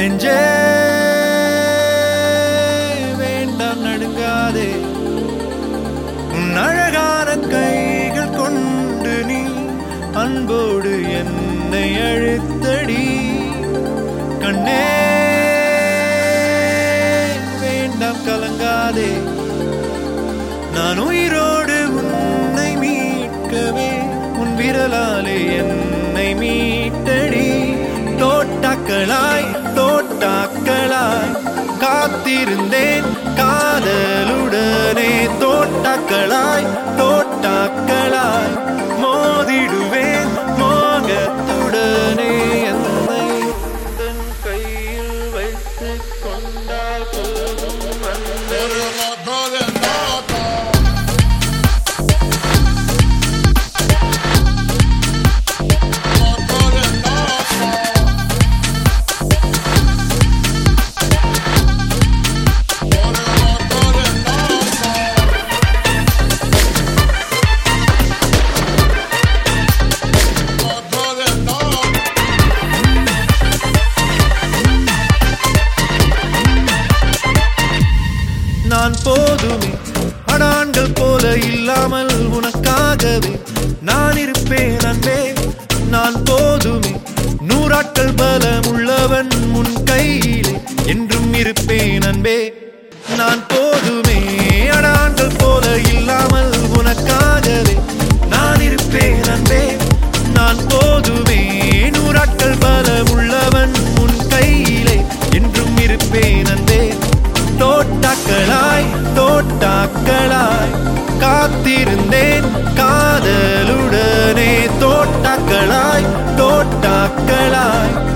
நெஞ்சே வேண்டாம் நடுங்காதே உன் அழகான கைகள் கொண்டு நீ அன்போடு என்னை அழுத்தடி கண்ணே வேண்டாம் கலங்காதே நான் உயிரோடு உன்னை மீட்கவே உன் விரலாலே என்னை மீட்டடி தோட்டாக்களாய் தோட்டாக்களாய் காத்திருந்தேன் காதலுடனே தோட்டாக்களாய் தோட்டாக்களாய் மோதிடுவேன் மோகத்துடனே என்னை தன் கையில் வைத்துக் கொண்டால் போதும் அன்பே. நான் போதுமே அடான்கள் போல இல்லாமல் உனக்காகவே நான் இருப்பேன் அன்பே நான் போதுமே நூறாட்கள் பலம் உள்ளவன் உன் கையிலே என்றும் இருப்பேன் அன்பே நான் போதுமே அடான்கள் போல இல்லாமல் உனக்காகவே நான் இருப்பேன் அன்பே நான் போதுமே நூறாட்கள் பலம் உள்ளவன் உன் கையிலே என்றும் இருப்பேன் அன்பே தோட்டாக்களாய் தோட்டாக்களாய் காத்திருந்தேன் காதலுடனே தோட்டாக்களாய் தோட்டாக்களாய்